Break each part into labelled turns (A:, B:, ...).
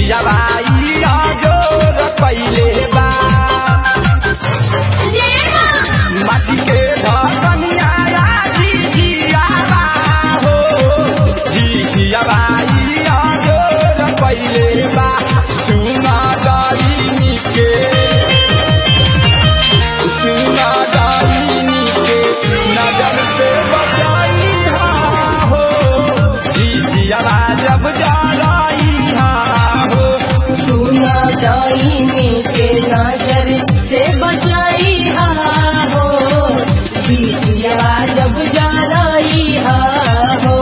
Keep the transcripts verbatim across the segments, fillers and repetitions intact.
A: जियाबाई जोर पहिले बा माटी के धनिया जियाबा हो जियाबाई जोर पहिले बा सुना डाली के सुना डाली के नजर से बचाई हो जियाबा जब जा
B: सुना डाइनी के नजर से बचाई हो जिया जब जा रही हो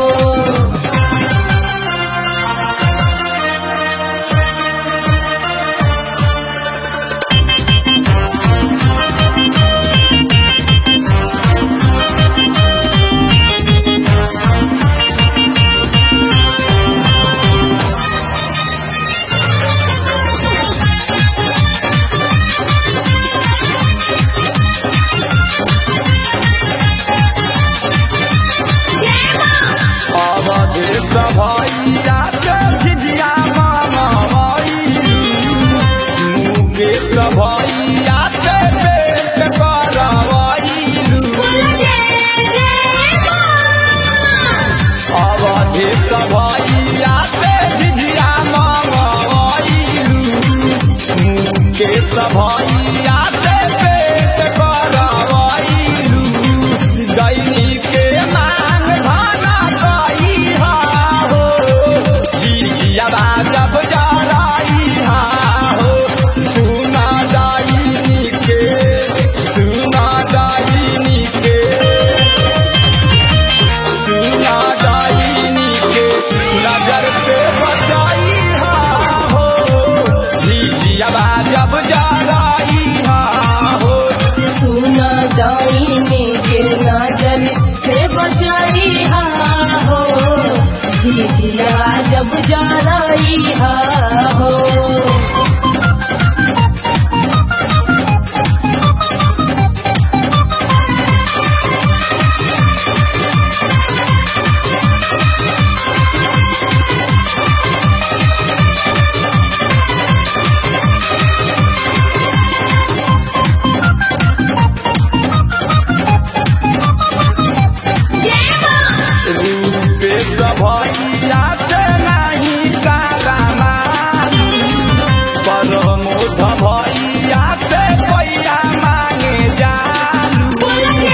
A: भैया झिझिया मामा मुकेश भैया से पेट करवाइलू अवधेश भैया से झिझिया मामा मुकेश भैया से पेट करवाइलू दैनी के मांग भाना कई हो जियाबा जब जा रही हो सुना डाइनी के सुना डाइनी के सुना डाइनी के नजर से बचाई हो जियाबा जब जा रही हो
B: सुना डाइनी के नजर से बचाई हो जिया जब जा रही हो
A: भैया से नहीं सारा प्रमोद भैया से पैया मांगे जालू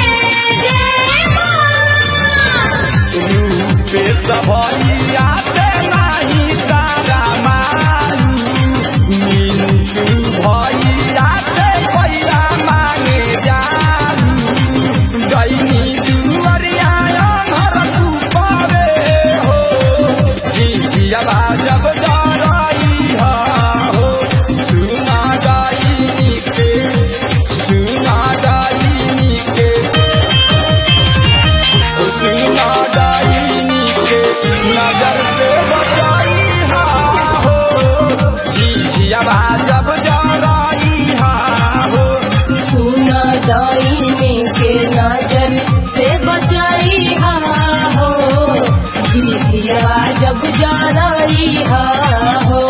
A: रूपेश भैया से नहीं सारा मिंटू भैया से पैया मांगे जालू दैनी दुआरिया जियाबा जब जा रही हो सुना डाइनी के सुना डाइनी के सुना डाइनी के नजर से बचाई हो जियाबा जब जा रही हो
B: सुना डाइनी के नजर से बचाई हो जिया जब जा रही हो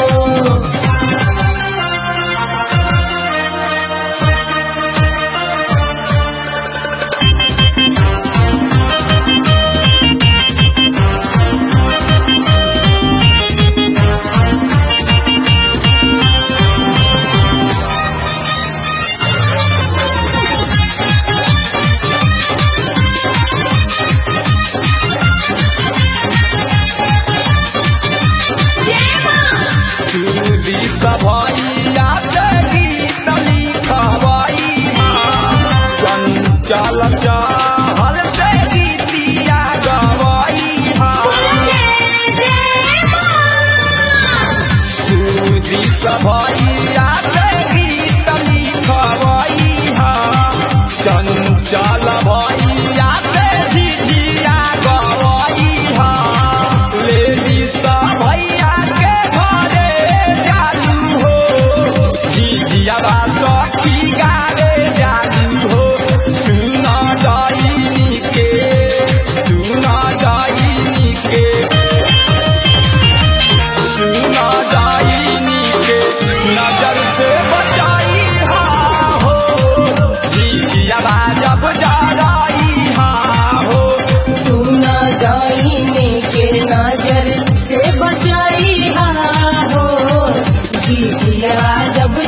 A: भैया से गीत लिखवाई चंचल चाहल से गीतिया गवाई सुदीप भैया से गीत लिखवाई चंचल भैया से झिझिया गवाई लेली भैया के घरे जालू हो जियाबा सखी गारे जालू हो सुना डाइनी के सुना डाइनी के सुना डाइनी
B: जब